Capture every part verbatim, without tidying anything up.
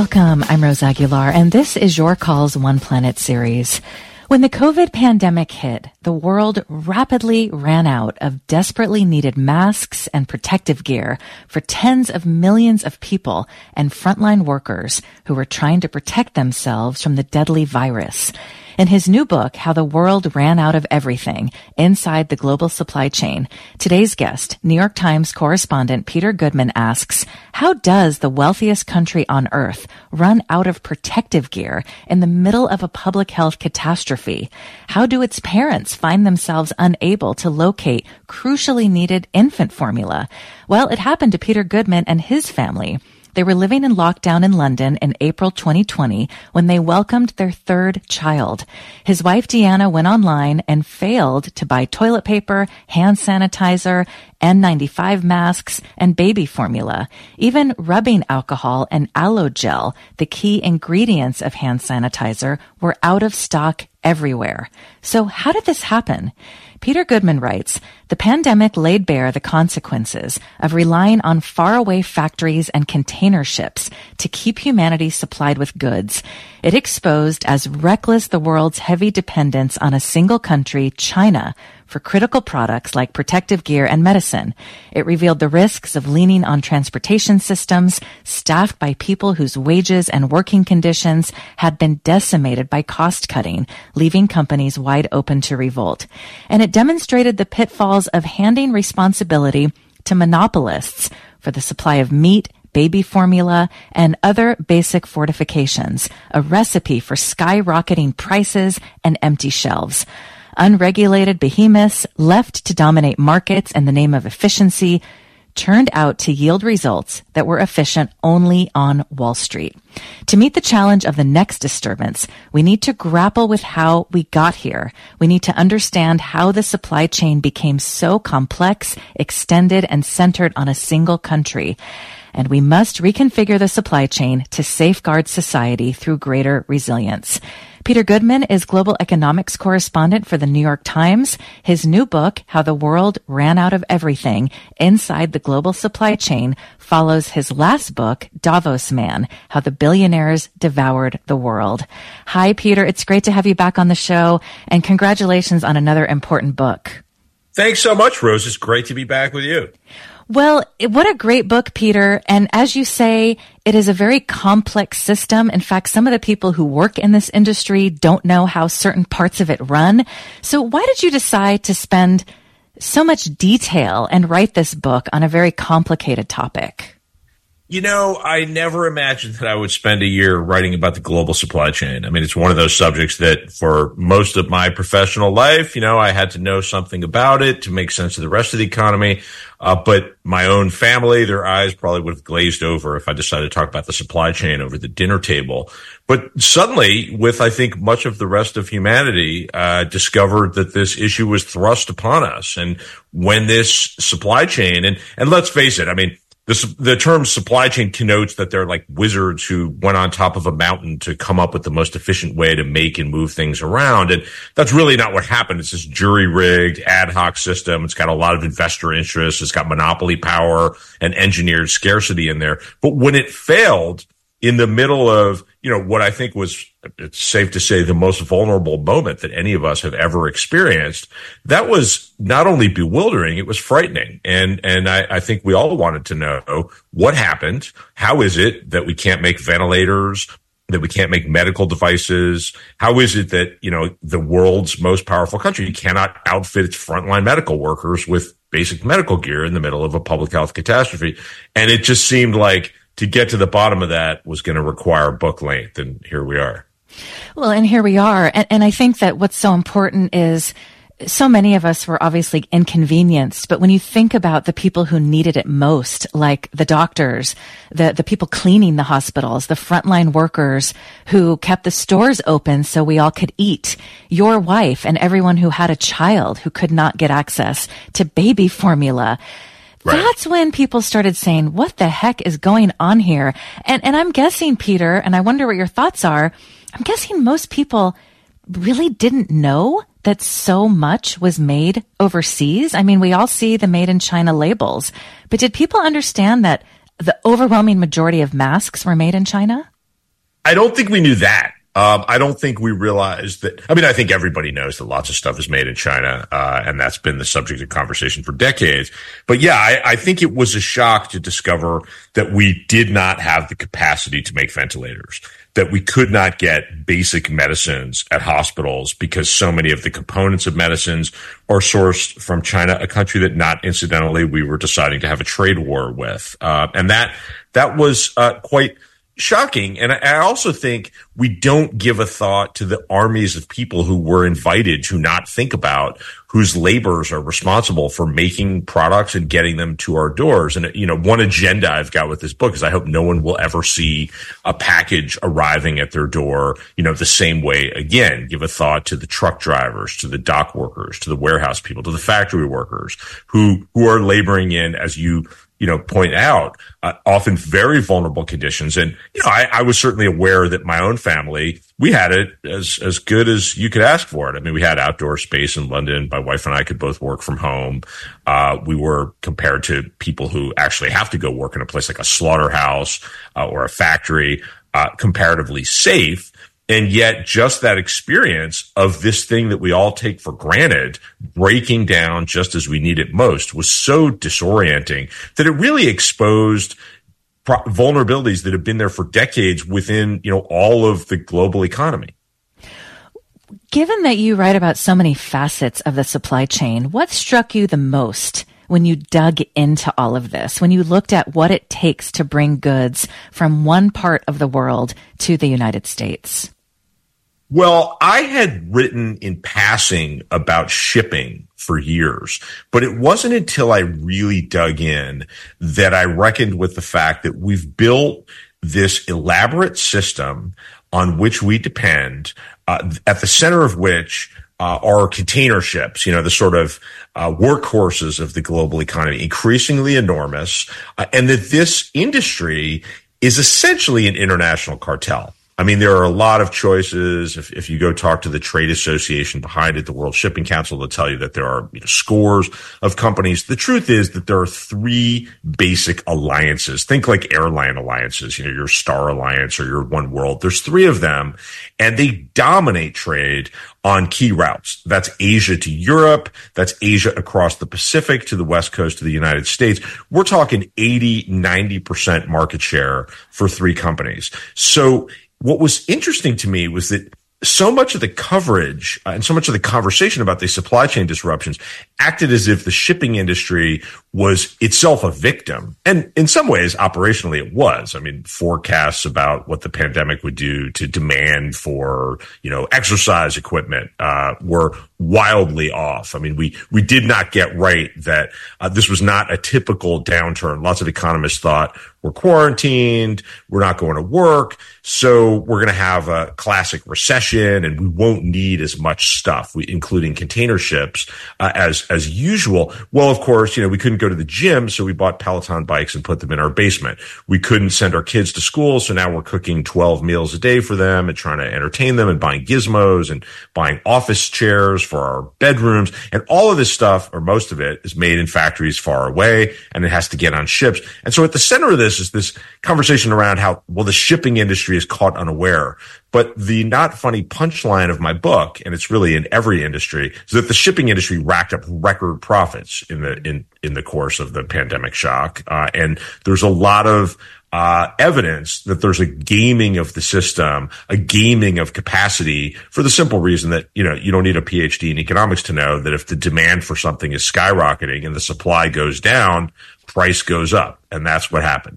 Welcome. I'm Rose Aguilar, and this is Your Calls One Planet series. When the COVID pandemic hit, the world rapidly ran out of desperately needed masks and protective gear for tens of millions of people and frontline workers who were trying to protect themselves from the deadly virus. In his new book, How the World Ran Out of Everything, Inside the Global Supply Chain, today's guest, New York Times correspondent Peter Goodman, asks, how does the wealthiest country on earth run out of protective gear in the middle of a public health catastrophe? How do its parents find themselves unable to locate crucially needed infant formula? Well, it happened to Peter Goodman and his family. They were living in lockdown in London in April twenty twenty when they welcomed their third child. His wife, Deanna, went online and failed to buy toilet paper, hand sanitizer, N ninety-five masks, and baby formula. Even rubbing alcohol and aloe gel, the key ingredients of hand sanitizer, were out of stock everywhere. So how did this happen? Peter Goodman writes, the pandemic laid bare the consequences of relying on faraway factories and container ships to keep humanity supplied with goods. It exposed as reckless the world's heavy dependence on a single country, China, for critical products like protective gear and medicine. It revealed the risks of leaning on transportation systems staffed by people whose wages and working conditions had been decimated by cost cutting, leaving companies wide open to revolt. And it demonstrated the pitfalls of handing responsibility to monopolists for the supply of meat, baby formula, and other basic fortifications, a recipe for skyrocketing prices and empty shelves. Unregulated behemoths left to dominate markets in the name of efficiency turned out to yield results that were efficient only on Wall Street. To meet the challenge of the next disturbance, we need to grapple with how we got here. We need to understand how the supply chain became so complex, extended, and centered on a single country. And we must reconfigure the supply chain to safeguard society through greater resilience. Peter Goodman is global economics correspondent for the New York Times. His new book, How the World Ran Out of Everything, Inside the Global Supply Chain, follows his last book, Davos Man, How the Billionaires Devoured the World. Hi, Peter. It's great to have you back on the show, and congratulations on another important book. Thanks so much, Rose. It's great to be back with you. Well, what a great book, Peter. And as you say, it is a very complex system. In fact, some of the people who work in this industry don't know how certain parts of it run. So why did you decide to spend so much detail and write this book on a very complicated topic? You know, I never imagined that I would spend a year writing about the global supply chain. I mean, it's one of those subjects that for most of my professional life, you know, I had to know something about it to make sense of the rest of the economy. Uh, but my own family, their eyes probably would have glazed over if I decided to talk about the supply chain over the dinner table. But suddenly, with I think much of the rest of humanity, uh, discovered that this issue was thrust upon us. And when this supply chain, and, and let's face it, I mean, The, the term supply chain connotes that they're like wizards who went on top of a mountain to come up with the most efficient way to make and move things around. And that's really not what happened. It's this jury-rigged ad hoc system. It's got a lot of investor interest. It's got monopoly power and engineered scarcity in there. But when it failed in the middle of, you know, what I think was, it's safe to say, the most vulnerable moment that any of us have ever experienced, that was not only bewildering, it was frightening. And, and I, I think we all wanted to know what happened. How is it that we can't make ventilators, that we can't make medical devices? How is it that, you know, the world's most powerful country cannot outfit its frontline medical workers with basic medical gear in the middle of a public health catastrophe? And it just seemed like to get to the bottom of that was going to require book length, and here we are. Well, and here we are. And, and I think that what's so important is so many of us were obviously inconvenienced, but when you think about the people who needed it most, like the doctors, the, the people cleaning the hospitals, the frontline workers who kept the stores open so we all could eat, your wife and everyone who had a child who could not get access to baby formula. Right. That's when people started saying, what the heck is going on here? And, and I'm guessing, Peter, and I wonder what your thoughts are, I'm guessing most people really didn't know that so much was made overseas. I mean, we all see the made in China labels, but did people understand that the overwhelming majority of masks were made in China? I don't think we knew that. Um, I don't think we realized that. I mean, I think everybody knows that lots of stuff is made in China, uh, and that's been the subject of conversation for decades. But yeah, I, I think it was a shock to discover that we did not have the capacity to make ventilators, that we could not get basic medicines at hospitals because so many of the components of medicines are sourced from China, a country that, not incidentally, we were deciding to have a trade war with. Uh, and that, that was, uh, quite shocking. And I also think we don't give a thought to the armies of people who were invited to not think about, whose labors are responsible for making products and getting them to our doors. And, you know, one agenda I've got with this book is I hope no one will ever see a package arriving at their door, you know, the same way again. Give a thought to the truck drivers, to the dock workers, to the warehouse people, to the factory workers who, who are laboring in, as you you know, point out, uh, often very vulnerable conditions. And, you know, I, I was certainly aware that my own family, we had it as, as good as you could ask for it. I mean, we had outdoor space in London. My wife and I could both work from home. Uh, we were, compared to people who actually have to go work in a place like a slaughterhouse, uh, or a factory, uh, comparatively safe. And yet just that experience of this thing that we all take for granted breaking down just as we need it most was so disorienting that it really exposed pro- vulnerabilities that have been there for decades within, you know, all of the global economy. Given that you write about so many facets of the supply chain, what struck you the most when you dug into all of this, when you looked at what it takes to bring goods from one part of the world to the United States? Well, I had written in passing about shipping for years, but it wasn't until I really dug in that I reckoned with the fact that we've built this elaborate system on which we depend, uh, at the center of which uh, are container ships, you know, the sort of uh, workhorses of the global economy, increasingly enormous, uh, and that this industry is essentially an international cartel. I mean, there are a lot of choices. If, if you go talk to the trade association behind it, the World Shipping Council, they'll tell you that there are, you know, scores of companies. The truth is that there are three basic alliances. Think like airline alliances, you know, your Star Alliance or your One World. There's three of them, and they dominate trade on key routes. That's Asia to Europe. That's Asia across the Pacific to the West Coast of the United States. We're talking eighty, ninety percent market share for three companies. So what was interesting to me was that so much of the coverage uh, and so much of the conversation about these supply chain disruptions acted as if the shipping industry was itself a victim. And in some ways, operationally, it was. I mean, forecasts about what the pandemic would do to demand for, you know, exercise equipment uh were wildly off. I mean, we we did not get right that uh, this was not a typical downturn. Lots of economists thought we're quarantined, we're not going to work, so we're going to have a classic recession, and we won't need as much stuff, we, including container ships, uh, as as usual. Well, of course, you know, we couldn't go to the gym, so we bought Peloton bikes and put them in our basement. We couldn't send our kids to school, so now we're cooking twelve meals a day for them and trying to entertain them and buying gizmos and buying office chairs for our bedrooms. And all of this stuff, or most of it, is made in factories far away, and it has to get on ships. And so at the center of this is this conversation around how, well, the shipping industry is caught unaware. But the not funny punchline of my book, and it's really in every industry, is that the shipping industry racked up record profits in the in in the course of the pandemic shock. Uh, and there's a lot of uh evidence that there's a gaming of the system, a gaming of capacity, for the simple reason that, you know, you don't need a P H D in economics to know that if the demand for something is skyrocketing and the supply goes down, price goes up. And that's what happened.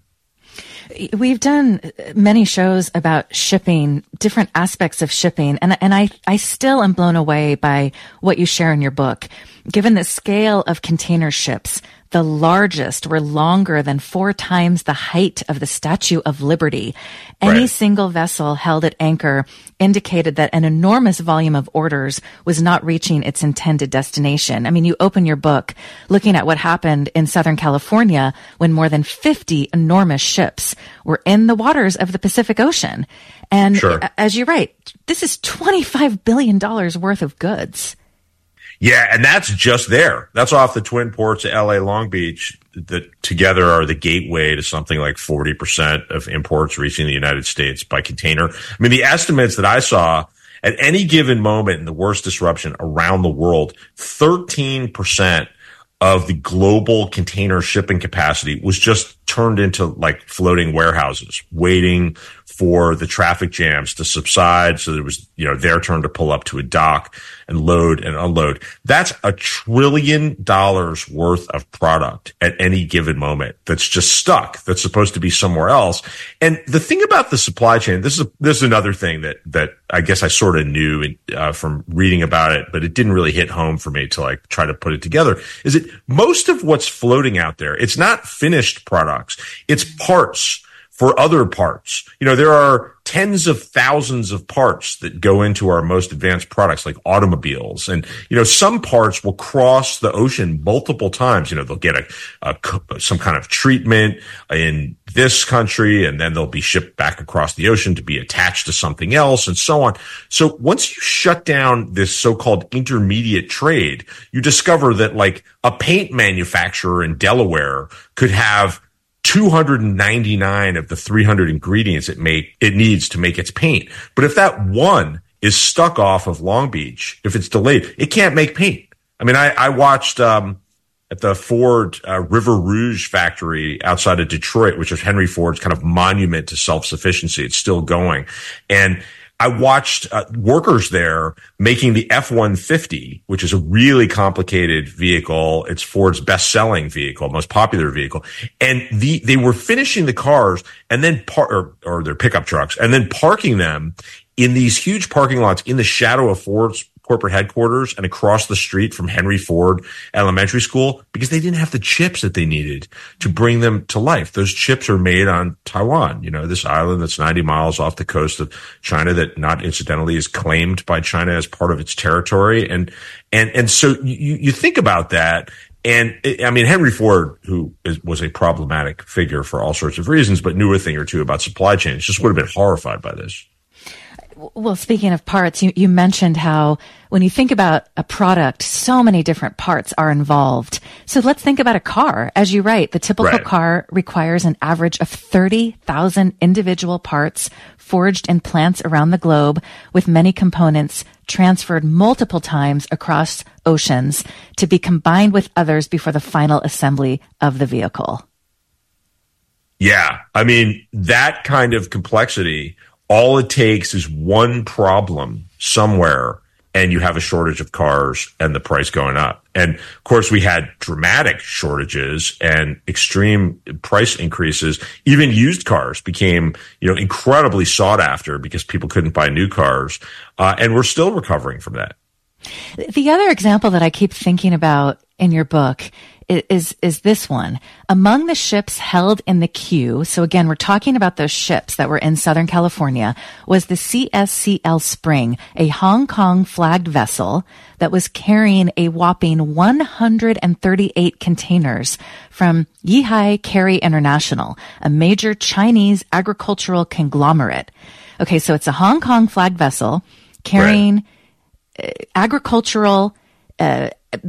We've done many shows about shipping, different aspects of shipping, and and I, I still am blown away by what you share in your book. Given the scale of container ships, the largest were longer than four times the height of the Statue of Liberty. Any Right. single vessel held at anchor indicated that an enormous volume of orders was not reaching its intended destination. I mean, you open your book looking at what happened in Southern California when more than fifty enormous ships were in the waters of the Pacific Ocean. And Sure. as you write, this is twenty-five billion dollars worth of goods. Yeah, and that's just there. That's off the twin ports of L A, Long Beach. that together are the gateway to something like forty percent of imports reaching the United States by container. I mean, the estimates that I saw at any given moment in the worst disruption around the world, thirteen percent of the global container shipping capacity was just turned into like floating warehouses, waiting for the traffic jams to subside. So there was, you know, their turn to pull up to a dock and load and unload. That's a trillion dollars worth of product at any given moment that's just stuck, that's supposed to be somewhere else. And the thing about the supply chain, this is, a, this is another thing that, that I guess I sort of knew uh, from reading about it, but it didn't really hit home for me to like try to put it together, is that most of what's floating out there, it's not finished products, it's parts for other parts. You know, there are tens of thousands of parts that go into our most advanced products like automobiles. And, you know, some parts will cross the ocean multiple times. You know, they'll get a, a some kind of treatment in this country, and then they'll be shipped back across the ocean to be attached to something else and so on. So once you shut down this so-called intermediate trade, you discover that like a paint manufacturer in Delaware could have two hundred ninety-nine of the three hundred ingredients it make it needs to make its paint. But if that one is stuck off of Long Beach, if it's delayed, it can't make paint. I mean, I, I watched um, at the Ford uh, River Rouge factory outside of Detroit, which is Henry Ford's kind of monument to self-sufficiency. It's still going. And I watched uh, workers there making the F one fifty, which is a really complicated vehicle. It's Ford's best-selling vehicle, most popular vehicle. And the, they were finishing the cars and then par- or, or their pickup trucks and then parking them in these huge parking lots in the shadow of Ford's corporate headquarters and across the street from Henry Ford Elementary School because they didn't have the chips that they needed to bring them to life. Those chips are made on Taiwan, you know, this island that's ninety miles off the coast of China that not incidentally is claimed by China as part of its territory. And, and, and so you, you think about that. And I mean, Henry Ford, who is, was a problematic figure for all sorts of reasons, but knew a thing or two about supply chains, just would have been horrified by this. Well, speaking of parts, you, you mentioned how when you think about a product, so many different parts are involved. So let's think about a car. As you write, the typical right. car requires an average of thirty thousand individual parts forged in plants around the globe, with many components transferred multiple times across oceans to be combined with others before the final assembly of the vehicle. Yeah. I mean, that kind of complexity, all it takes is one problem somewhere and you have a shortage of cars and the price going up. And of course, we had dramatic shortages and extreme price increases. Even used cars became, you know, incredibly sought after because people couldn't buy new cars. Uh, and we're still recovering from that. The other example that I keep thinking about in your book is, is this one. Among the ships held in the queue, so again, we're talking about those ships that were in Southern California, was the C S C L Spring, a Hong Kong flagged vessel that was carrying a whopping one hundred thirty-eight containers from Yihai Carry International, a major Chinese agricultural conglomerate. Okay, so it's a Hong Kong flagged vessel carrying right. uh, agricultural uh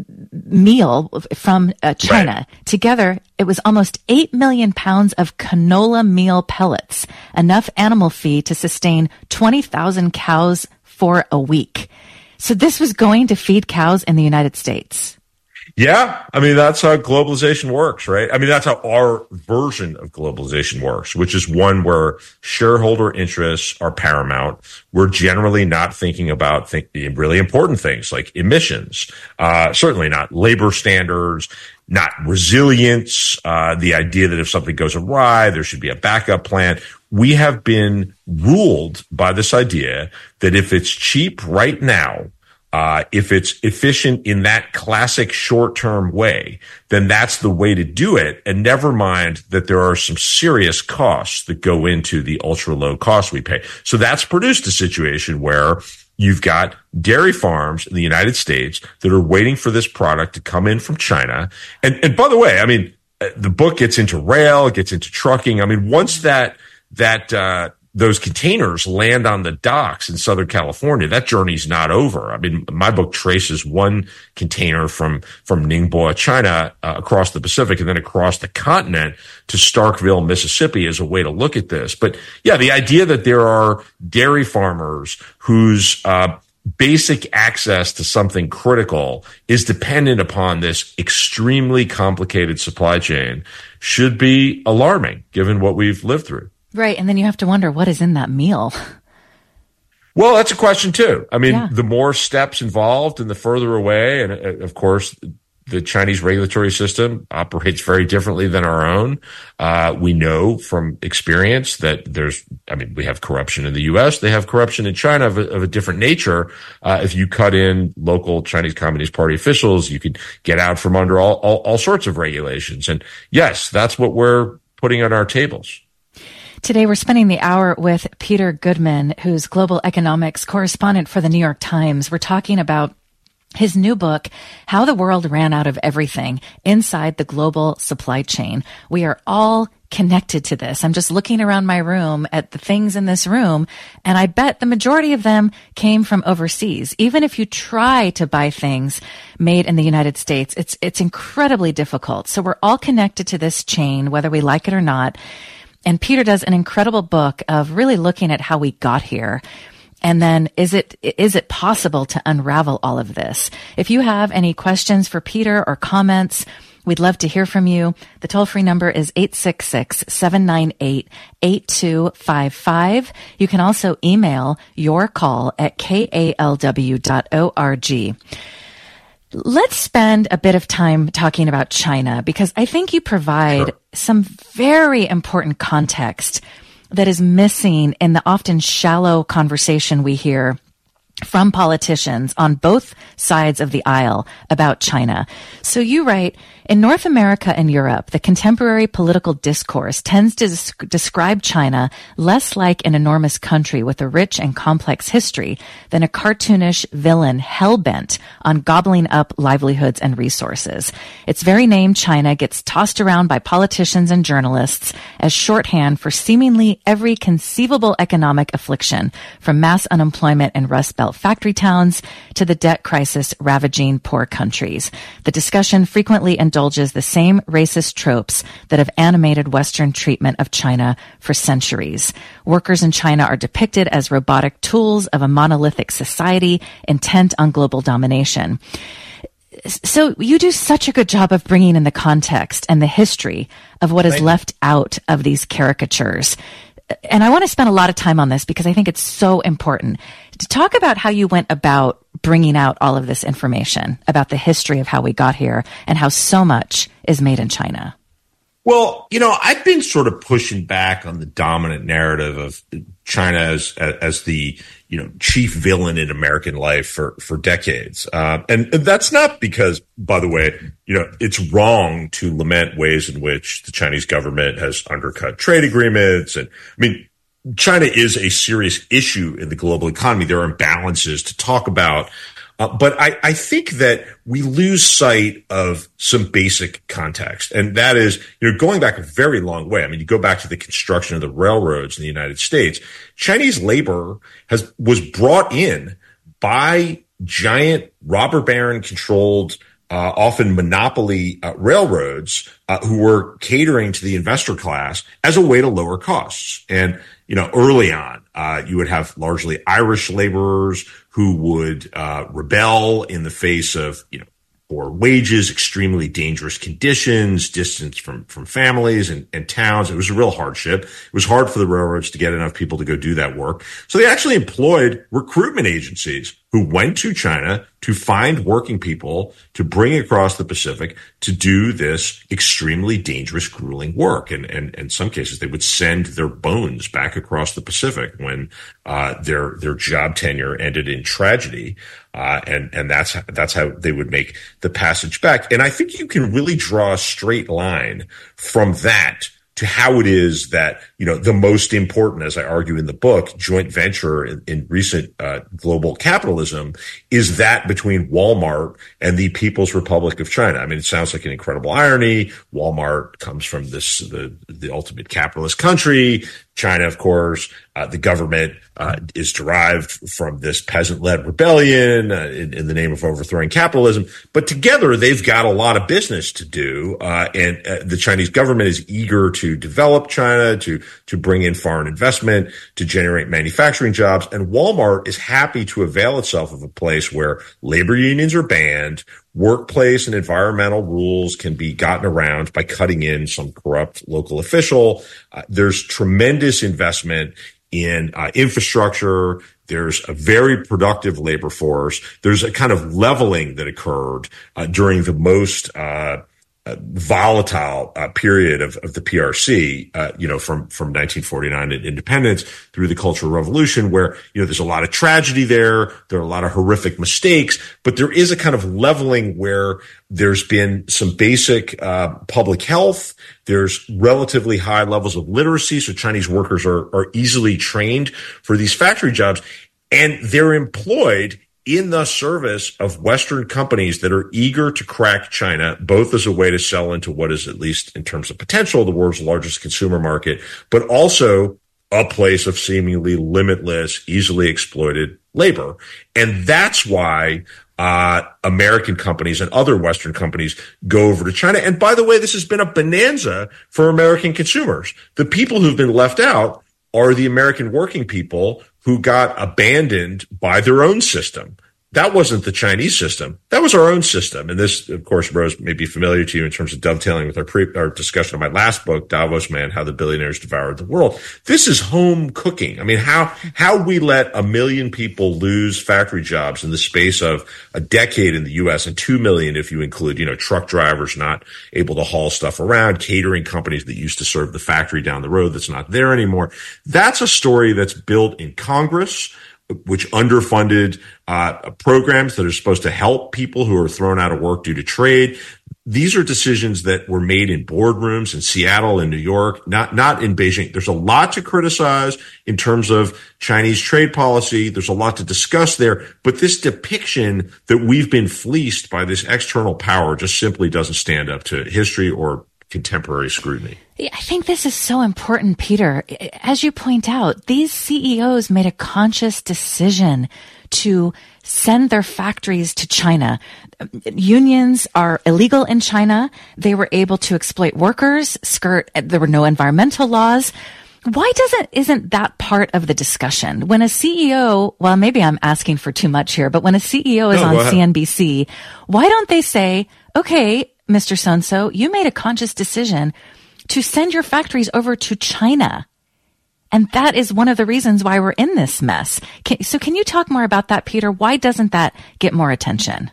meal from uh, China. Right. Together, it was almost eight million pounds of canola meal pellets, enough animal feed to sustain twenty thousand cows for a week. So this was going to feed cows in the United States. Yeah. I mean, that's how globalization works, right? I mean, that's how our version of globalization works, which is one where shareholder interests are paramount. We're generally not thinking about think, really important things like emissions, uh, certainly not labor standards, not resilience, uh, the idea that if something goes awry, there should be a backup plan. We have been ruled by this idea that if it's cheap right now, Uh, if it's efficient in that classic short-term way, then that's the way to do it. And never mind that there are some serious costs that go into the ultra-low cost we pay. So that's produced a situation where you've got dairy farms in the United States that are waiting for this product to come in from China. And, and by the way, I mean, the book gets into rail, it gets into trucking. I mean, once that, that, uh, those containers land on the docks in Southern California, that journey's not over. I mean, my book traces one container from, from Ningbo, China, uh, across the Pacific and then across the continent to Starkville, Mississippi as a way to look at this. But yeah, the idea that there are dairy farmers whose, uh, basic access to something critical is dependent upon this extremely complicated supply chain should be alarming given what we've lived through. Right. And then you have to wonder what is in that meal. Well, that's a question too. I mean, yeah. the more steps involved and the further away, and uh, of course, the Chinese regulatory system operates very differently than our own. Uh, we know from experience that there's, I mean, we have corruption in the U S. They have corruption in China of a, of a different nature. Uh, if you cut in local Chinese Communist Party officials, you could get out from under all, all, all sorts of regulations. And yes, that's what we're putting on our tables. Today, we're spending the hour with Peter Goodman, who's global economics correspondent for the New York Times. We're talking about his new book, How the World Ran Out of Everything Inside the Global Supply Chain. We are all connected to this. I'm just looking around my room at the things in this room, and I bet the majority of them came from overseas. Even if you try to buy things made in the United States, it's it's incredibly difficult. So we're all connected to this chain, whether we like it or not. And Peter does an incredible book of really looking at how we got here. And then is it, is it possible to unravel all of this? If you have any questions for Peter or comments, we'd love to hear from you. The toll-free number is eight six six, seven nine eight, eight two five five. You can also email your call at k a l w dot org. Let's spend a bit of time talking about China, because I think you provide sure. some very important context that is missing in the often shallow conversation we hear from politicians on both sides of the aisle about China. So you write, in North America and Europe, the contemporary political discourse tends to des- describe China less like an enormous country with a rich and complex history than a cartoonish villain hell-bent on gobbling up livelihoods and resources. Its very name, China, gets tossed around by politicians and journalists as shorthand for seemingly every conceivable economic affliction, from mass unemployment and Rust Belt factory towns to the debt crisis ravaging poor countries. The discussion frequently indulges the same racist tropes that have animated Western treatment of China for centuries. Workers in China are depicted as robotic tools of a monolithic society intent on global domination. So you do such a good job of bringing in the context and the history of what is left out of these caricatures. And I want to spend a lot of time on this because I think it's so important to talk about how you went about bringing out all of this information about the history of how we got here and how so much is made in China. Well, you know, I've been sort of pushing back on the dominant narrative of China as, as the, you know, chief villain in American life for, for decades. Uh, and that's not because, by the way, you know, it's wrong to lament ways in which the Chinese government has undercut trade agreements. And I mean, China is a serious issue in the global economy. There are imbalances to talk about. Uh, but I, I think that we lose sight of some basic context. And that is, you know, going back a very long way. I mean, you go back to the construction of the railroads in the United States. Chinese labor has, was brought in by giant robber baron controlled, uh, often monopoly uh, railroads, uh, who were catering to the investor class as a way to lower costs. And, you know, early on, uh, you would have largely Irish laborers who would, uh, rebel in the face of, you know, poor wages, extremely dangerous conditions, distance from, from families and, and towns. It was a real hardship. It was hard for the railroads to get enough people to go do that work. So they actually employed recruitment agencies who went to China to find working people to bring across the Pacific to do this extremely dangerous, grueling work. And, and, and in some cases, they would send their bones back across the Pacific when, uh, their, their job tenure ended in tragedy. Uh, and, and that's, that's how they would make the passage back. And I think you can really draw a straight line from that to how it is that, you know, the most important, as I argue in the book, joint venture in, in recent uh, global capitalism is that between Walmart and the People's Republic of China. I mean, it sounds like an incredible irony. Walmart comes from this, the, the ultimate capitalist country. China, of course, uh, the government uh, is derived from this peasant-led rebellion uh, in, in the name of overthrowing capitalism. But together, they've got a lot of business to do, uh, and uh, the Chinese government is eager to develop China, to to bring in foreign investment, to generate manufacturing jobs. And Walmart is happy to avail itself of a place where labor unions are banned, workplace and environmental rules can be gotten around by cutting in some corrupt local official. Uh, there's tremendous investment in uh, infrastructure. There's a very productive labor force. There's a kind of leveling that occurred uh, during the most uh, uh, volatile uh, period of, of the P R C, uh, you know, from, from nineteen forty-nine at independence through the Cultural Revolution, where, you know, there's a lot of tragedy there. There are a lot of horrific mistakes, but there is a kind of leveling where there's been some basic uh, public health. There's relatively high levels of literacy, so Chinese workers are, are easily trained for these factory jobs, and they're employed in the service of Western companies that are eager to crack China, both as a way to sell into what is, at least in terms of potential, the world's largest consumer market, but also a place of seemingly limitless, easily exploited labor. And that's why uh American companies and other Western companies go over to China. And by the way, this has been a bonanza for American consumers. The people who've been left out are the American working people who got abandoned by their own system. That wasn't the Chinese system. That was our own system. And this, of course, Rose, may be familiar to you in terms of dovetailing with our, pre- our discussion of my last book, Davos Man, How the Billionaires Devoured the World. This is home cooking. I mean, how, how we let a million people lose factory jobs in the space of a decade in the U S and two million if you include, you know, truck drivers not able to haul stuff around, catering companies that used to serve the factory down the road that's not there anymore. That's a story that's built in Congress, which underfunded uh programs that are supposed to help people who are thrown out of work due to trade. These are decisions that were made in boardrooms in Seattle and New York, not not in Beijing. There's a lot to criticize in terms of Chinese trade policy. There's a lot to discuss there. But this depiction that we've been fleeced by this external power just simply doesn't stand up to history or contemporary scrutiny. I think this is so important, Peter. As you point out, these C E Os made a conscious decision to send their factories to China. Unions are illegal in China. They were able to exploit workers, skirt, there were no environmental laws. Why doesn't, isn't that part of the discussion? When a C E O, well, maybe I'm asking for too much here, but when a C E O is no, on C N B C, why don't they say, okay, Mister So-and-so, you made a conscious decision to send your factories over to China. And that is one of the reasons why we're in this mess. Can, so can you talk more about that, Peter? Why doesn't that get more attention?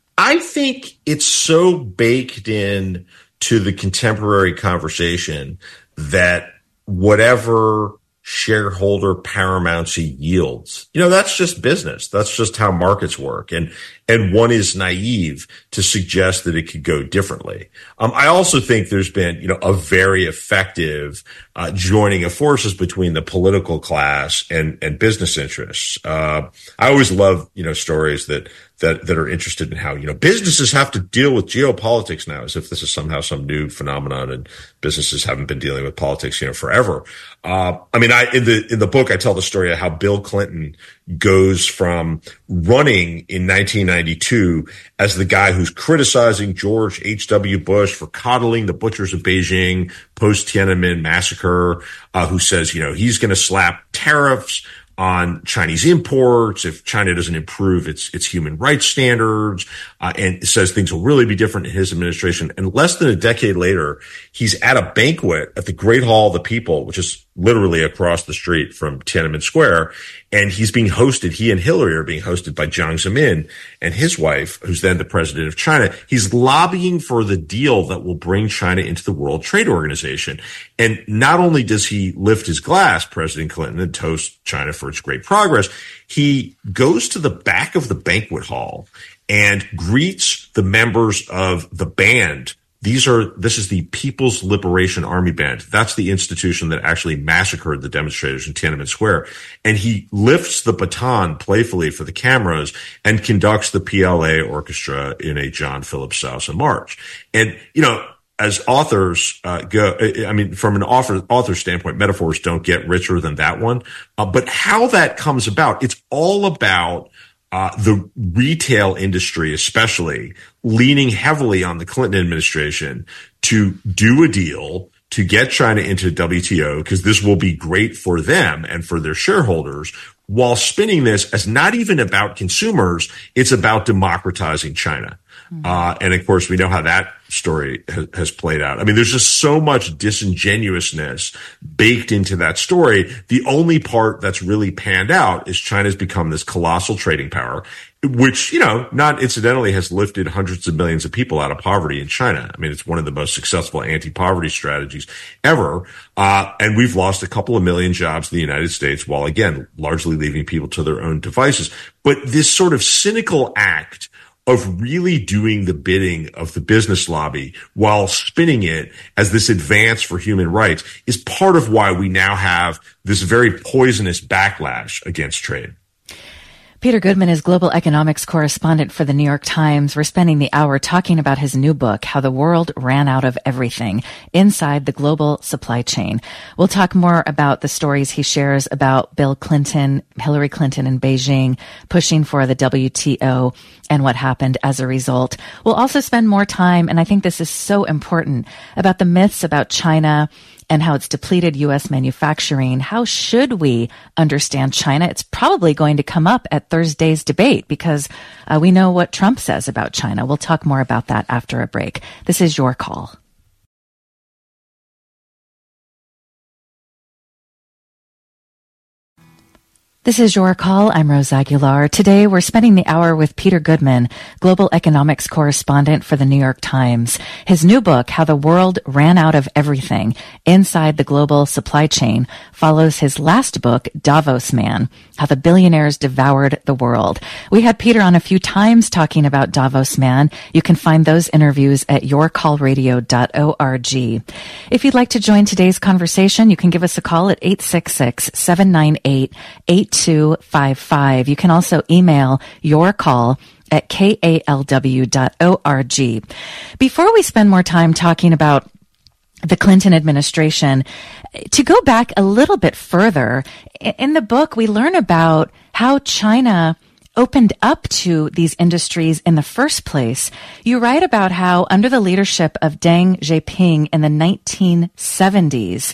I think it's so baked in to the contemporary conversation that whatever shareholder paramountcy yields, you know, that's just business. That's just how markets work. And, and one is naive to suggest that it could go differently. Um, I also think there's been, you know, a very effective, uh, joining of forces between the political class and, and business interests. Uh, I always love, you know, stories that, that, that are interested in how, you know, businesses have to deal with geopolitics now, as if this is somehow some new phenomenon and businesses haven't been dealing with politics, you know, forever. Uh, I mean, I, in the, in the book, I tell the story of how Bill Clinton goes from running in nineteen ninety-two as the guy who's criticizing George H W. Bush for coddling the butchers of Beijing post Tiananmen massacre, uh, who says, you know, he's going to slap tariffs on Chinese imports if China doesn't improve its its human rights standards, uh, and says things will really be different in his administration. And less than a decade later, he's at a banquet at the Great Hall of the People, which is literally across the street from Tiananmen Square, and he's being hosted, he and Hillary are being hosted by Jiang Zemin and his wife, who's then the president of China. He's lobbying for the deal that will bring China into the World Trade Organization. And not only does he lift his glass, President Clinton, and toast China for its great progress, he goes to the back of the banquet hall and greets the members of the band. These are, this is the People's Liberation Army Band. That's the institution that actually massacred the demonstrators in Tiananmen Square. And he lifts the baton playfully for the cameras and conducts the P L A orchestra in a John Philip Sousa march. And, you know, as authors uh, go, I mean, from an author author standpoint, metaphors don't get richer than that one. Uh, but how that comes about, it's all about uh, the retail industry, especially leaning heavily on the Clinton administration to do a deal to get China into W T O, because this will be great for them and for their shareholders, while spinning this as not even about consumers, it's about democratizing China. Mm-hmm. Uh, and of course, we know how that story ha- has played out. I mean, there's just so much disingenuousness baked into that story. The only part that's really panned out is China's become this colossal trading power, which, you know, not incidentally has lifted hundreds of millions of people out of poverty in China. I mean, it's one of the most successful anti-poverty strategies ever. Uh, and we've lost a couple of million jobs in the United States while, again, largely leaving people to their own devices. But this sort of cynical act of really doing the bidding of the business lobby while spinning it as this advance for human rights is part of why we now have this very poisonous backlash against trade. Peter Goodman is global economics correspondent for the New York Times. We're spending the hour talking about his new book, How the World Ran Out of Everything Inside the Global Supply Chain. We'll talk more about the stories he shares about Bill Clinton, Hillary Clinton in Beijing, pushing for the W T O and what happened as a result. We'll also spend more time, and I think this is so important, about the myths about China and how it's depleted U S manufacturing. How should we understand China? It's probably going to come up at Thursday's debate because uh, we know what Trump says about China. We'll talk more about that after a break. This is Your Call. This is Your Call. I'm Rose Aguilar. Today, we're spending the hour with Peter Goodman, global economics correspondent for the New York Times. His new book, How the World Ran Out of Everything Inside the Global Supply Chain, follows his last book, Davos Man, How the Billionaires Devoured the World. We had Peter on a few times talking about Davos Man. You can find those interviews at your call radio dot org. If you'd like to join today's conversation, you can give us a call at eight six six, seven nine eight, eight two five five. You can also email your call at k a l w dot org. Before we spend more time talking about the Clinton administration, to go back a little bit further, in the book, we learn about how China opened up to these industries in the first place. You write about how under the leadership of Deng Xiaoping in the nineteen seventies,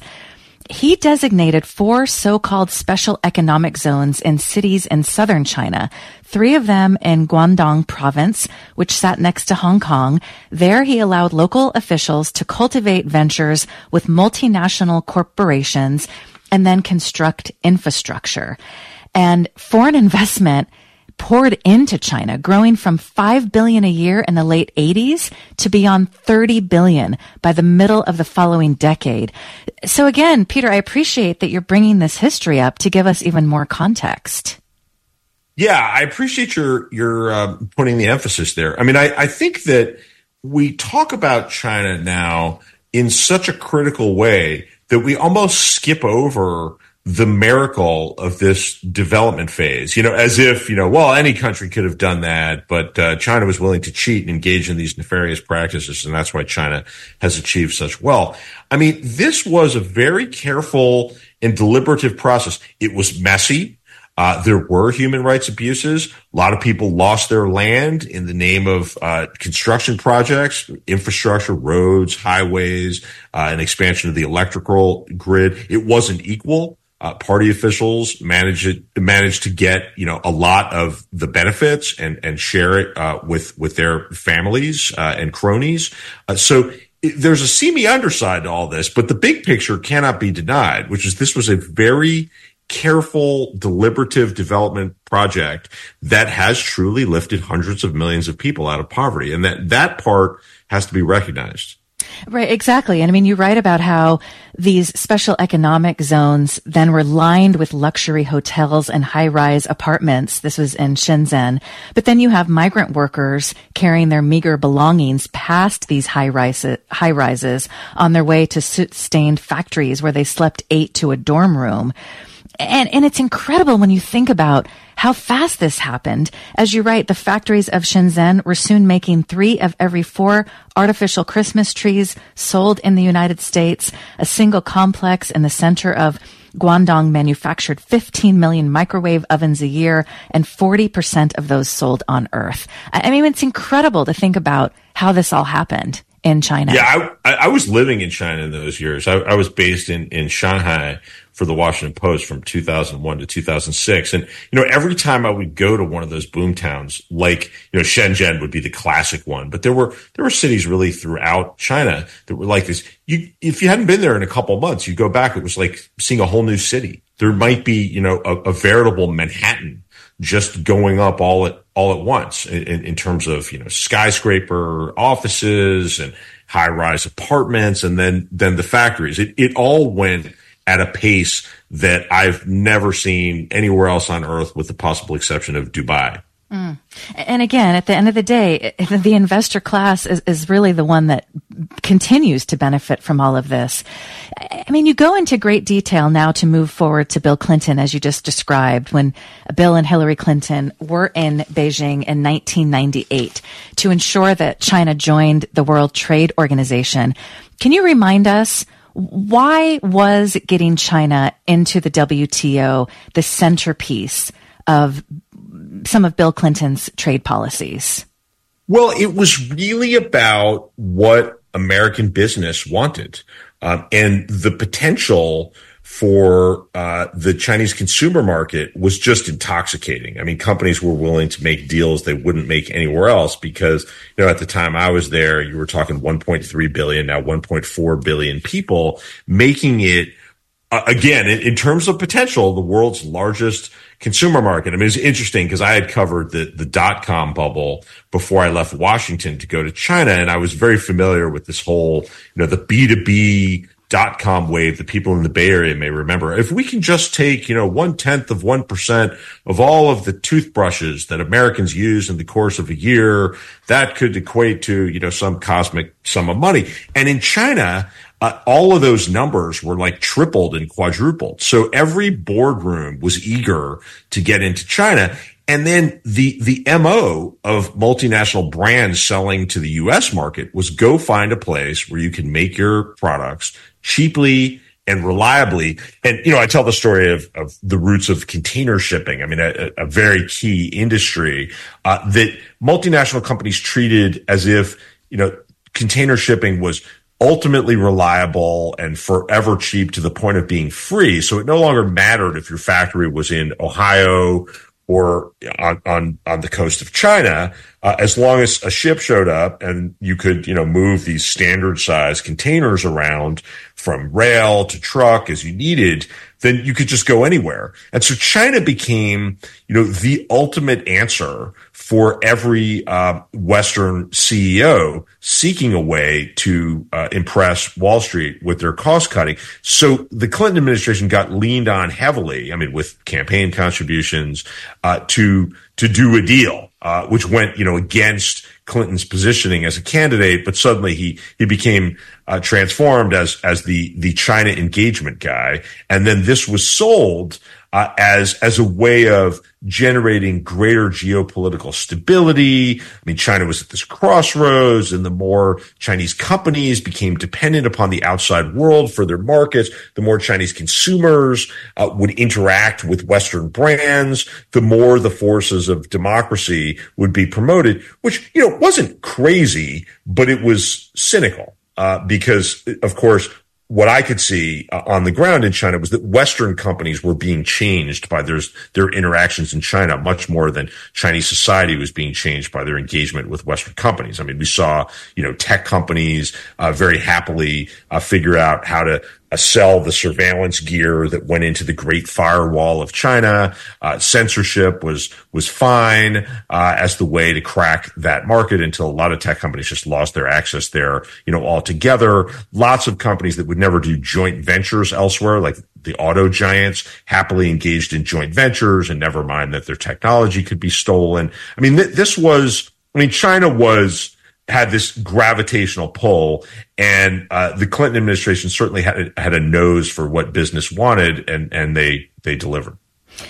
he designated four so-called special economic zones in cities in southern China, three of them in Guangdong province, which sat next to Hong Kong. There he allowed local officials to cultivate ventures with multinational corporations and then construct infrastructure. And foreign investment poured into China, growing from five billion dollars a year in the late eighties to beyond thirty billion dollars by the middle of the following decade. So again, Peter, I appreciate that you're bringing this history up to give us even more context. Yeah, I appreciate your your uh, putting the emphasis there. I mean, I, I think that we talk about China now in such a critical way that we almost skip over the miracle of this development phase, you know, as if, you know, well, any country could have done that, but uh, China was willing to cheat and engage in these nefarious practices, and that's why China has achieved such wealth. I mean, this was a very careful and deliberative process. It was messy. Uh, there were human rights abuses. A lot of people lost their land in the name of uh, construction projects, infrastructure, roads, highways, uh, an expansion of the electrical grid. It wasn't equal. Uh, party officials managed it, managed to get, you know, a lot of the benefits and, and share it, uh, with, with their families, uh, and cronies. Uh, so it, there's a seamy underside to all this, but the big picture cannot be denied, which is this was a very careful, deliberative development project that has truly lifted hundreds of millions of people out of poverty. And that, that part has to be recognized. Right, exactly. And I mean, you write about how these special economic zones then were lined with luxury hotels and high-rise apartments. This was in Shenzhen. But then you have migrant workers carrying their meager belongings past these high-rises, high-rises on their way to soot-stained factories where they slept eight to a dorm room. And, and it's incredible when you think about how fast this happened. As you write, the factories of Shenzhen were soon making three of every four artificial Christmas trees sold in the United States. A single complex in the center of Guangdong manufactured fifteen million microwave ovens a year, and forty percent of those sold on Earth. I mean, it's incredible to think about how this all happened in China. Yeah, I, I was living in China in those years. I, I was based in, in Shanghai for the Washington Post from two thousand one to two thousand six. And, you know, every time I would go to one of those boom towns, like, you know, Shenzhen would be the classic one, but there were, there were cities really throughout China that were like this. You, if you hadn't been there in a couple of months, you go back, it was like seeing a whole new city. There might be, you know, a, a veritable Manhattan just going up all at, all at once in, in terms of, you know, skyscraper offices and high rise apartments, and then, then the factories. It, it all went at a pace that I've never seen anywhere else on earth, with the possible exception of Dubai. Mm. And again, at the end of the day, the investor class is, is really the one that continues to benefit from all of this. I mean, you go into great detail now to move forward to Bill Clinton, as you just described, when Bill and Hillary Clinton were in Beijing in nineteen ninety-eight to ensure that China joined the World Trade Organization. Can you remind us, why was getting China into the W T O the centerpiece of some of Bill Clinton's trade policies? Well, it was really about what American business wanted, um, and the potential for uh the Chinese consumer market was just intoxicating. I mean, companies were willing to make deals they wouldn't make anywhere else because, you know, at the time I was there, you were talking one point three billion, now one point four billion people, making it, uh, again, in, in terms of potential, the world's largest consumer market. I mean, it's interesting because I had covered the, the dot-com bubble before I left Washington to go to China, and I was very familiar with this whole, you know, the B two B dot-com wave that people in the Bay Area may remember. If we can just take, you know, one-tenth of one percent of all of the toothbrushes that Americans use in the course of a year, that could equate to, you know, some cosmic sum of money. And in China, uh, all of those numbers were like tripled and quadrupled. So every boardroom was eager to get into China. And then the, the M O of multinational brands selling to the U S market was go find a place where you can make your products cheaply and reliably. And, you know, I tell the story of, of the roots of container shipping. I mean, a, a very key industry, uh, that multinational companies treated as if, you know, container shipping was ultimately reliable and forever cheap to the point of being free. So it no longer mattered if your factory was in Ohio or on, on, on the coast of China, uh, as long as a ship showed up and you could, you know, move these standard size containers around from rail to truck as you needed, then you could just go anywhere. And so China became, you know, the ultimate answer for every uh, Western C E O seeking a way to uh, impress Wall Street with their cost cutting. So the Clinton administration got leaned on heavily, I mean, with campaign contributions, uh, to, to do a deal, uh, which went, you know, against Clinton's positioning as a candidate, but suddenly he, he became, uh, transformed as, as the, the China engagement guy. And then this was sold, uh, as, as a way of generating greater geopolitical stability. I mean, China was at this crossroads, and the more Chinese companies became dependent upon the outside world for their markets, the more Chinese consumers uh, would interact with Western brands, the more the forces of democracy would be promoted, which, you know, wasn't crazy, but it was cynical, uh, because, of course, what I could see uh, on the ground in China was that Western companies were being changed by their, their interactions in China much more than Chinese society was being changed by their engagement with Western companies. I mean, we saw, you know, tech companies uh, very happily uh, figure out how to uh, sell the surveillance gear that went into the Great Firewall of China. Uh, censorship was was fine uh, as the way to crack that market, until a lot of tech companies just lost their access there, you know, altogether. Lots of companies that would never do joint ventures elsewhere, like the auto giants, happily engaged in joint ventures, and never mind that their technology could be stolen. I mean, th- this was, I mean, China was, had this gravitational pull, and uh, the Clinton administration certainly had had a nose for what business wanted, and and they they delivered.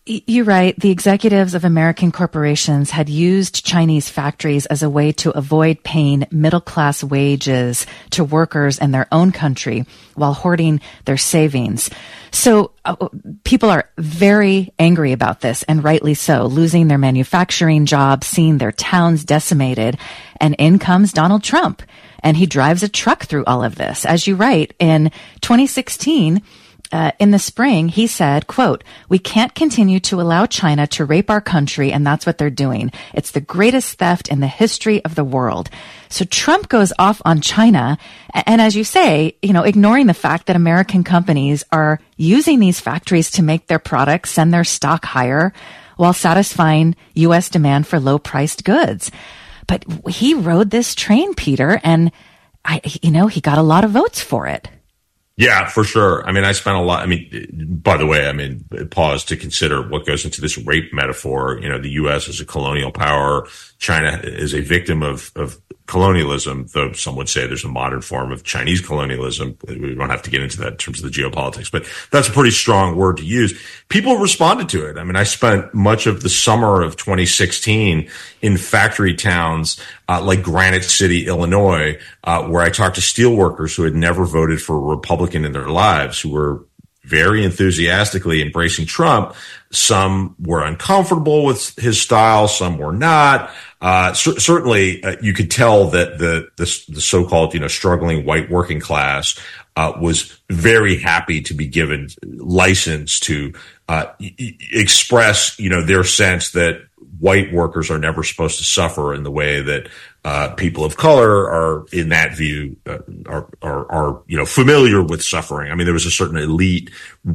You're right. The executives of American corporations had used Chinese factories as a way to avoid paying middle-class wages to workers in their own country while hoarding their savings. So uh, people are very angry about this, and rightly so, losing their manufacturing jobs, seeing their towns decimated. And in comes Donald Trump, and he drives a truck through all of this. As you write, in twenty sixteen, Uh, in the spring, he said, quote, "We can't continue to allow China to rape our country, and that's what they're doing. It's the greatest theft in the history of the world." So Trump goes off on China, and as you say, you know, ignoring the fact that American companies are using these factories to make their products, send their stock higher, while satisfying U S demand for low-priced goods. But he rode this train, Peter, and I, you know, he got a lot of votes for it. Yeah, for sure. I mean, I spent a lot. I mean, by the way, I mean, pause to consider what goes into this rape metaphor. You know, the U S is a colonial power. China is a victim of, of colonialism, though some would say there's a modern form of Chinese colonialism. We don't have to get into that in terms of the geopolitics, but that's a pretty strong word to use. People responded to it. I mean, I spent much of the summer of twenty sixteen in factory towns uh, like Granite City, Illinois, uh, where I talked to steelworkers who had never voted for a Republican in their lives, who were very enthusiastically embracing Trump. Some were uncomfortable with his style. Some were not. Uh, c- certainly, uh, you could tell that the, the, the so-called, you know, struggling white working class, uh, was very happy to be given license to, uh, e- express, you know, their sense that white workers are never supposed to suffer in the way that uh people of color are, in that view, uh, are, are, are, you know, familiar with suffering. I mean, there was a certain elite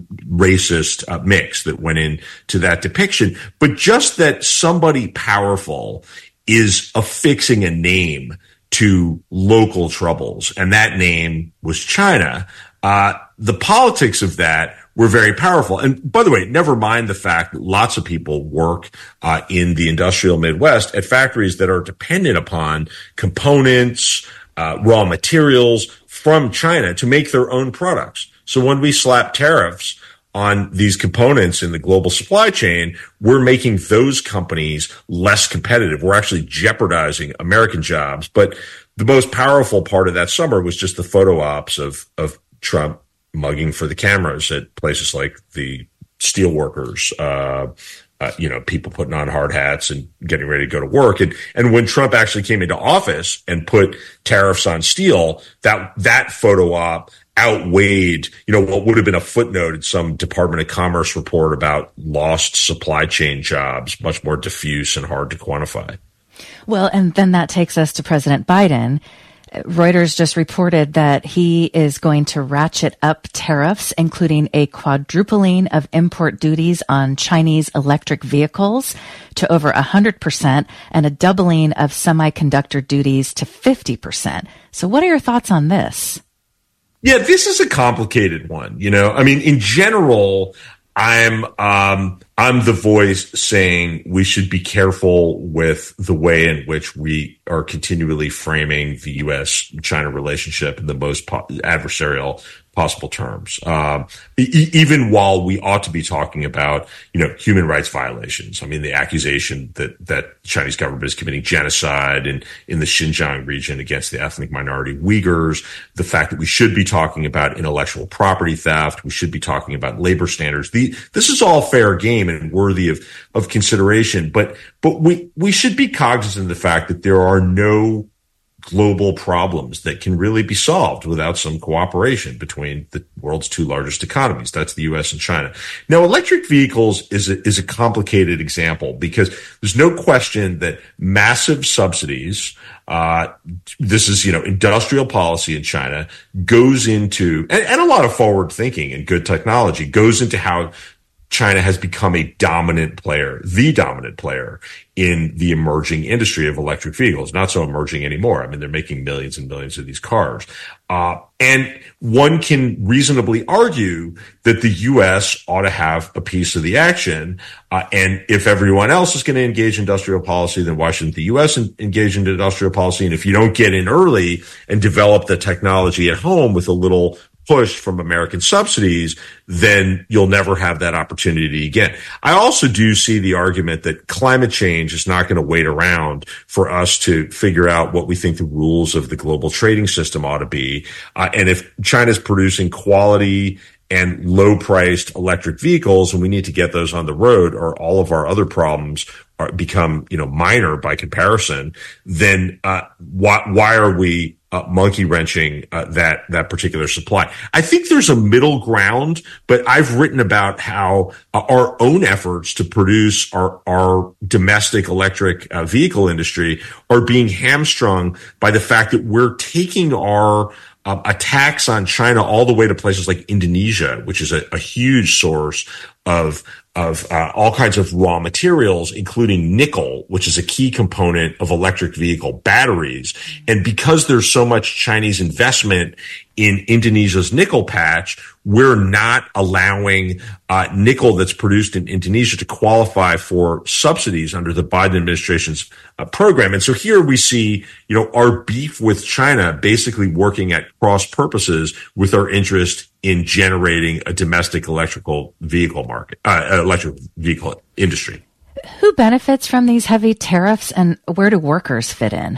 racist uh, mix that went into that depiction. But just that somebody powerful is affixing a name to local troubles, and that name was China, uh, the politics of that were very powerful. And by the way, never mind the fact that lots of people work uh, in the industrial Midwest at factories that are dependent upon components, uh, raw materials from China to make their own products. So when we slap tariffs on these components in the global supply chain, we're making those companies less competitive. We're actually jeopardizing American jobs. But the most powerful part of that summer was just the photo ops of, of Trump mugging for the cameras at places like the steelworkers, uh, uh, you know, people putting on hard hats and getting ready to go to work. And, and when Trump actually came into office and put tariffs on steel, that, that photo op outweighed, you know, what would have been a footnote in some Department of Commerce report about lost supply chain jobs, much more diffuse and hard to quantify. Well, and then that takes us to President Biden. Reuters just reported that he is going to ratchet up tariffs, including a quadrupling of import duties on Chinese electric vehicles to over one hundred percent and a doubling of semiconductor duties to fifty percent. So what are your thoughts on this? Yeah, this is a complicated one. You know, I mean, in general, I'm um, I'm the voice saying we should be careful with the way in which we are continually framing the U S China relationship in the most po- adversarial possible terms, um, e- even while we ought to be talking about, you know, human rights violations. I mean, the accusation that that Chinese government is committing genocide in in the Xinjiang region against the ethnic minority Uyghurs, the fact that we should be talking about intellectual property theft, we should be talking about labor standards. The, this is all fair game and worthy of of consideration, but but we we should be cognizant of the fact that there are no global problems that can really be solved without some cooperation between the world's two largest economies. That's the U S and China. Now, electric vehicles is a, is a complicated example because there's no question that massive subsidies, uh, this is, you know, industrial policy in China goes into, and, and a lot of forward thinking and good technology goes into how China has become a dominant player, the dominant player in the emerging industry of electric vehicles. Not so emerging anymore. I mean, they're making millions and millions of these cars. Uh, and one can reasonably argue that the U S ought to have a piece of the action. Uh, and if everyone else is going to engage in industrial policy, then why shouldn't the U S engage in industrial policy? And if you don't get in early and develop the technology at home with a little pushed from American subsidies, then you'll never have that opportunity again. I also do see the argument that climate change is not going to wait around for us to figure out what we think the rules of the global trading system ought to be. Uh, and if China's producing quality and low-priced electric vehicles, and we need to get those on the road, or all of our other problems are, become, you know, minor by comparison, then uh, why, why are we uh, monkey wrenching uh, that that particular supply? I think there's a middle ground, but I've written about how uh, our own efforts to produce our our domestic electric uh, vehicle industry are being hamstrung by the fact that we're taking our Uh, a tax on China all the way to places like Indonesia, which is a, a huge source of of uh, all kinds of raw materials, including nickel, which is a key component of electric vehicle batteries. And because there's so much Chinese investment in Indonesia's nickel patch, we're not allowing uh, nickel that's produced in Indonesia to qualify for subsidies under the Biden administration's uh, program. And so here we see, you know, our beef with China basically working at cross purposes with our interest in generating a domestic electrical vehicle market, uh, electric vehicle industry. Who benefits from these heavy tariffs, and where do workers fit in?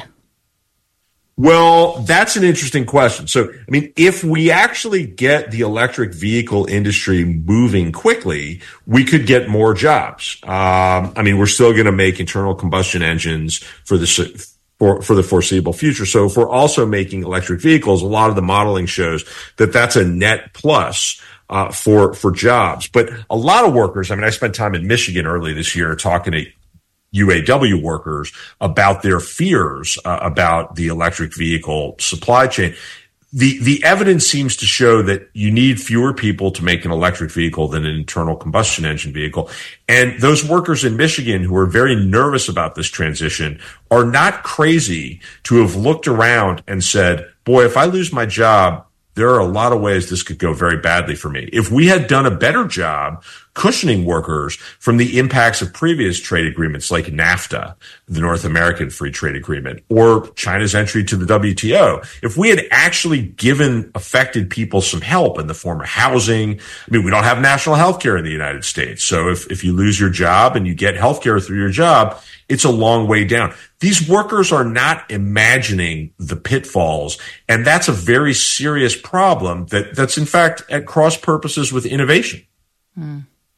Well, that's an interesting question. So, I mean, if we actually get the electric vehicle industry moving quickly, we could get more jobs. Um, I mean, we're still going to make internal combustion engines for the for, for the foreseeable future. So if we're also making electric vehicles, a lot of the modeling shows that that's a net plus uh, for for jobs. But a lot of workers, I mean, I spent time in Michigan early this year talking to U A W workers about their fears uh, about the electric vehicle supply chain. The the evidence seems to show that you need fewer people to make an electric vehicle than an internal combustion engine vehicle. And those workers in Michigan who are very nervous about this transition are not crazy to have looked around and said, boy, if I lose my job, there are a lot of ways this could go very badly for me. If we had done a better job cushioning workers from the impacts of previous trade agreements like NAFTA, the North American Free Trade Agreement, or China's entry to the W T O, if we had actually given affected people some help in the form of housing, I mean, we don't have national health care in the United States. So if, if you lose your job and you get health care through your job, it's a long way down. These workers are not imagining the pitfalls, and that's a very serious problem that, that's in fact at cross purposes with innovation. Hmm.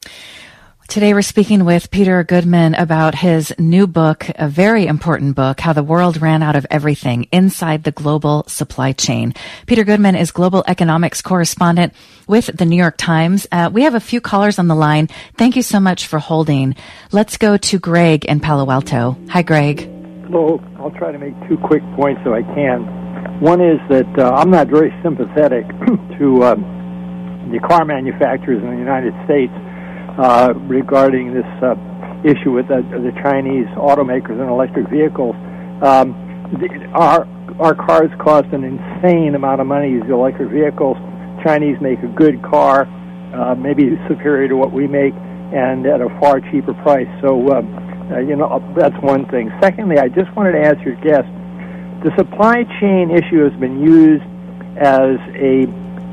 Today we're speaking with Peter Goodman about his new book, a very important book, How the World Ran Out of Everything Inside the Global Supply Chain. Peter Goodman is global economics correspondent with the New York Times. Uh, we have a few callers on the line. Thank you so much for holding. Let's go to Greg in Palo Alto. Hi, Greg. Hello. I'll try to make two quick points if I can. One is that uh, I'm not very sympathetic to um, the car manufacturers in the United States Uh, regarding this uh, issue with the, the Chinese automakers and electric vehicles. Um, the, our our cars cost an insane amount of money, these electric vehicles. Chinese make a good car, uh, maybe superior to what we make, and at a far cheaper price. So, uh, uh, you know, that's one thing. Secondly, I just wanted to ask your guest, the supply chain issue has been used as a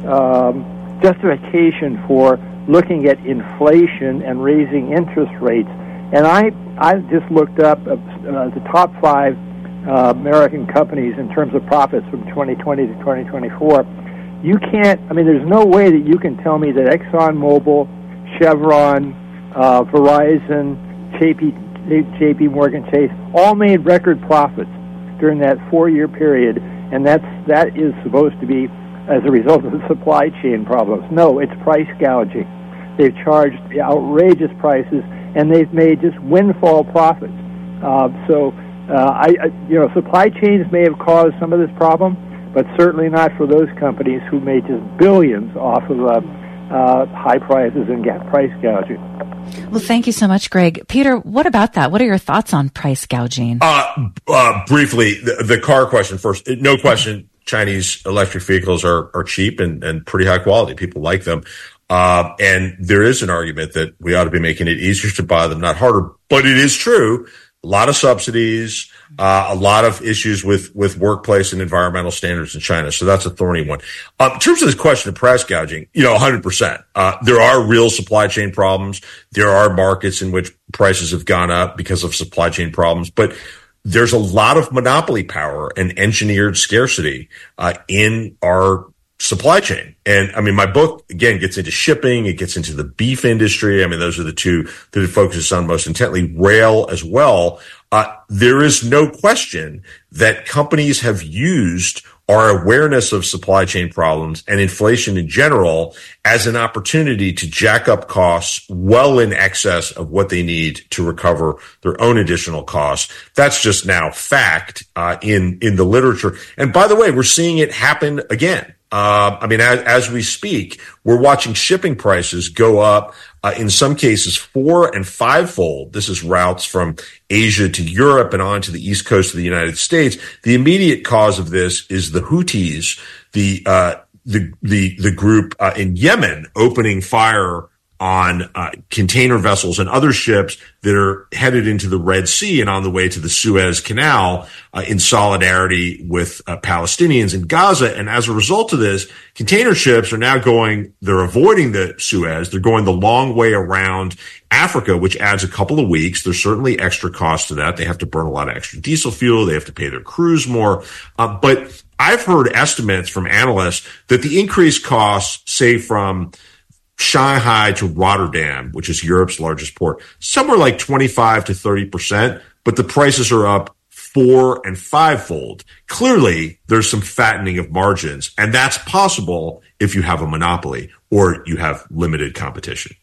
um, justification for looking at inflation and raising interest rates. And I I just looked up uh, the top five uh, American companies in terms of profits from twenty twenty to twenty twenty-four. You can't, I mean, there's no way that you can tell me that ExxonMobil, Chevron, uh, Verizon, J P, J P Morgan Chase all made record profits during that four-year period, and that's that is supposed to be as a result of the supply chain problems. No, it's price gouging. They've charged outrageous prices, and they've made just windfall profits. Uh, so, uh, I, I, you know, supply chains may have caused some of this problem, but certainly not for those companies who made just billions off of uh, uh, high prices and get price gouging. Well, thank you so much, Greg. Peter, what about that? What are your thoughts on price gouging? Uh, uh, briefly, the, the car question first. No question. Chinese electric vehicles are, are cheap and, and pretty high quality. People like them. Uh, and there is an argument that we ought to be making it easier to buy them, not harder. But it is true a lot of subsidies, uh, a lot of issues with, with workplace and environmental standards in China. So that's a thorny one. Um, in terms of this question of price gouging, you know, one hundred percent. Uh, there are real supply chain problems. There are markets in which prices have gone up because of supply chain problems, but there's a lot of monopoly power and engineered scarcity, uh, in our supply chain. And I mean, my book, again, gets into shipping. It gets into the beef industry. I mean, those are the two that it focuses on most intently. Rail as well. Uh, there is no question that companies have used our awareness of supply chain problems and inflation in general as an opportunity to jack up costs well in excess of what they need to recover their own additional costs. That's just now fact, uh, in, in the literature. And by the way, we're seeing it happen again. Uh, I mean, as, as we speak, we're watching shipping prices go up, uh, in some cases four and fivefold. This is routes from Asia to Europe and on to the East Coast of the United States. The immediate cause of this is the Houthis, the, uh, the, the, the group, uh, in Yemen opening fire on uh, container vessels and other ships that are headed into the Red Sea and on the way to the Suez Canal, uh, in solidarity with uh, Palestinians in Gaza. And as a result of this, container ships are now going, they're avoiding the Suez. They're going the long way around Africa, which adds a couple of weeks. There's certainly extra cost to that. They have to burn a lot of extra diesel fuel. They have to pay their crews more. Uh, but I've heard estimates from analysts that the increased costs, say from Shanghai to Rotterdam, which is Europe's largest port, somewhere like twenty-five to thirty percent, but the prices are up four and fivefold. Clearly, there's some fattening of margins, and that's possible if you have a monopoly or you have limited competition.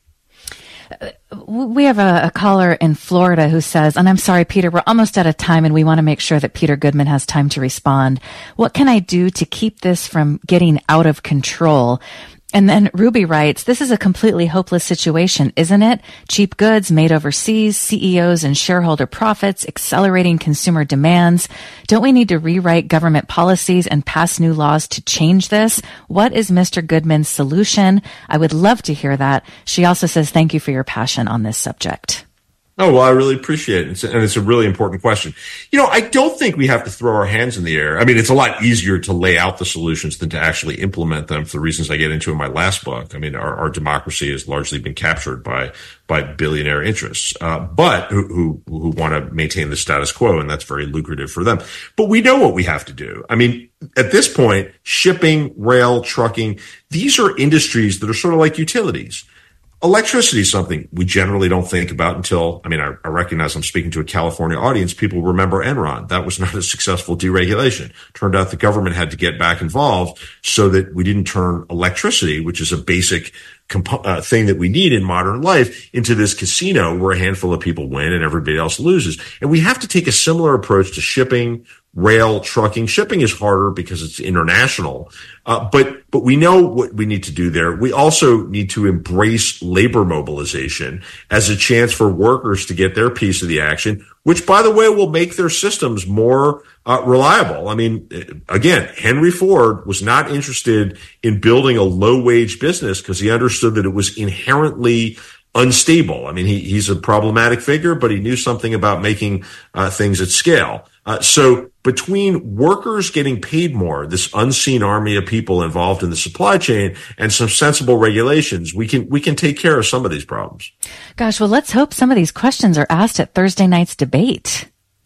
We have a, a caller in Florida who says, and I'm sorry, Peter, we're almost out of time and we want to make sure that Peter Goodman has time to respond. What can I do to keep this from getting out of control? And then Ruby writes, this is a completely hopeless situation, isn't it? Cheap goods made overseas, C E Os and shareholder profits, accelerating consumer demands. Don't we need to rewrite government policies and pass new laws to change this? What is Mister Goodman's solution? I would love to hear that. She also says, thank you for your passion on this subject. Oh, well, I really appreciate it. It's, and it's a really important question. You know, I don't think we have to throw our hands in the air. I mean, it's a lot easier to lay out the solutions than to actually implement them for the reasons I get into in my last book. I mean, our, our democracy has largely been captured by, by billionaire interests, uh, but who, who, who want to maintain the status quo. And that's very lucrative for them. But we know what we have to do. I mean, at this point, shipping, rail, trucking, these are industries that are sort of like utilities. Electricity is something we generally don't think about until, I mean, I, I recognize I'm speaking to a California audience. People remember Enron. That was not a successful deregulation. Turned out the government had to get back involved so that we didn't turn electricity, which is a basic compo- uh, thing that we need in modern life, into this casino where a handful of people win and everybody else loses. And we have to take a similar approach to shipping, rail, trucking. Shipping is harder because it's international. Uh, but, but we know what we need to do there. We also need to embrace labor mobilization as a chance for workers to get their piece of the action, which, by the way, will make their systems more uh, reliable. I mean, again, Henry Ford was not interested in building a low wage business because he understood that it was inherently unstable. I mean, he, he's a problematic figure, but he knew something about making uh, things at scale. Uh, so between workers getting paid more, this unseen army of people involved in the supply chain, and some sensible regulations, we can, we can take care of some of these problems. Gosh, well, let's hope some of these questions are asked at Thursday night's debate.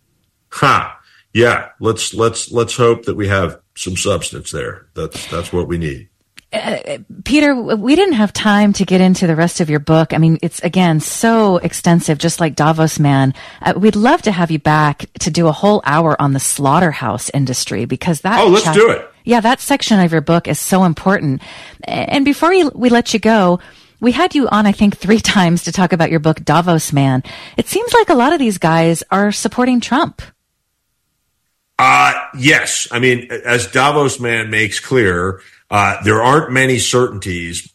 Ha. Yeah. Let's, let's, let's hope that we have some substance there. That's, that's what we need. Uh, Peter, we didn't have time to get into the rest of your book. I mean, it's, again, so extensive, just like Davos Man. Uh, we'd love to have you back to do a whole hour on the slaughterhouse industry, because that... Oh, let's cha- do it. Yeah, that section of your book is so important. And before we, we let you go, we had you on, I think, three times to talk about your book, Davos Man. It seems like a lot of these guys are supporting Trump. Uh, yes. I mean, as Davos Man makes clear, Uh, there aren't many certainties,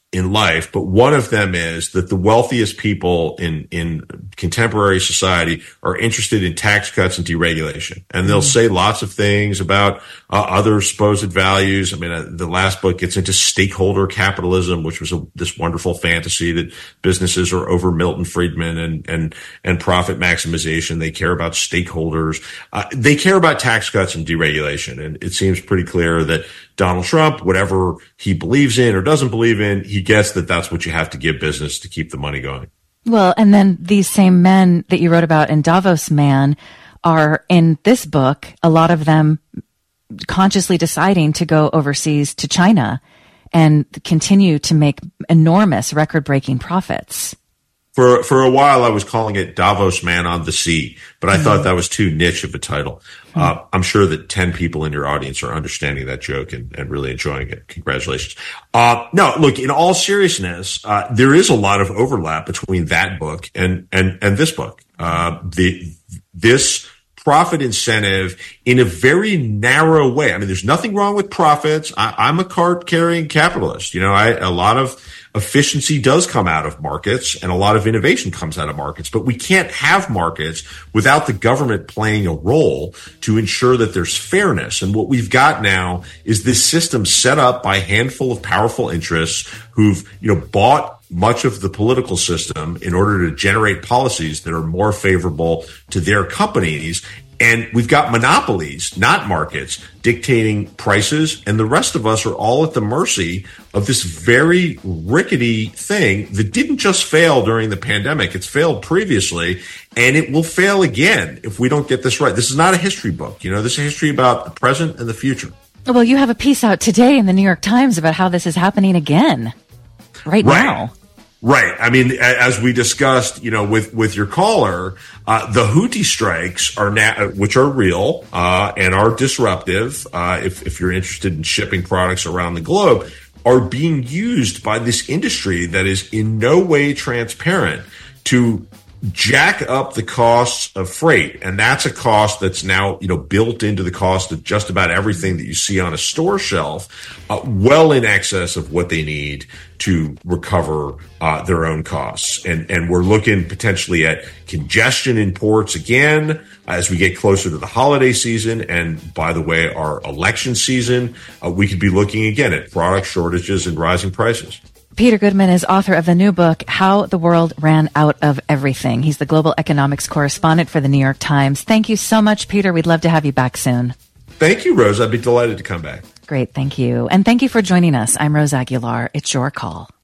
in life, but one of them is that the wealthiest people in, in contemporary society are interested in tax cuts and deregulation. And they'll mm-hmm. say lots of things about uh, other supposed values. I mean, uh, the last book gets into stakeholder capitalism, which was a, this wonderful fantasy that businesses are over Milton Friedman and, and, and profit maximization. They care about stakeholders. Uh, they care about tax cuts and deregulation. And it seems pretty clear that Donald Trump, whatever he believes in or doesn't believe in, he gets that that's what you have to give business to keep the money going. Well, and then these same men that you wrote about in Davos Man are in this book, a lot of them consciously deciding to go overseas to China and continue to make enormous record-breaking profits. For for a while, I was calling it Davos Man on the Sea, but I mm-hmm. thought that was too niche of a title. Mm-hmm. Uh, I'm sure that ten people in your audience are understanding that joke and, and really enjoying it. Congratulations. Uh, no, look, in all seriousness, uh, there is a lot of overlap between that book and, and, and this book. Uh, the, this profit incentive in a very narrow way. I mean, there's nothing wrong with profits. I, I'm a cart carrying capitalist. You know, I, a lot of efficiency does come out of markets and a lot of innovation comes out of markets, but we can't have markets without the government playing a role to ensure that there's fairness. And what we've got now is this system set up by a handful of powerful interests who've, you know, bought much of the political system in order to generate policies that are more favorable to their companies. And we've got monopolies, not markets, dictating prices. And the rest of us are all at the mercy of this very rickety thing that didn't just fail during the pandemic. It's failed previously, and it will fail again if we don't get this right. This is not a history book. You know, this is a history about the present and the future. Well, you have a piece out today in the New York Times about how this is happening again right, right. now. Right. I mean, as we discussed, you know, with, with your caller, uh, the Houthi strikes are now, which are real, uh, and are disruptive, uh, if, if you're interested in shipping products around the globe, are being used by this industry that is in no way transparent to jack up the costs of freight. And that's a cost that's now, you know, built into the cost of just about everything that you see on a store shelf, uh, well in excess of what they need to recover uh, their own costs. And, and we're looking potentially at congestion in ports again as we get closer to the holiday season. And by the way, our election season, uh, we could be looking again at product shortages and rising prices. Peter Goodman is author of the new book, How the World Ran Out of Everything. He's the global economics correspondent for the New York Times. Thank you so much, Peter. We'd love to have you back soon. Thank you, Rose. I'd be delighted to come back. Great. Thank you. And thank you for joining us. I'm Rose Aguilar. It's your call.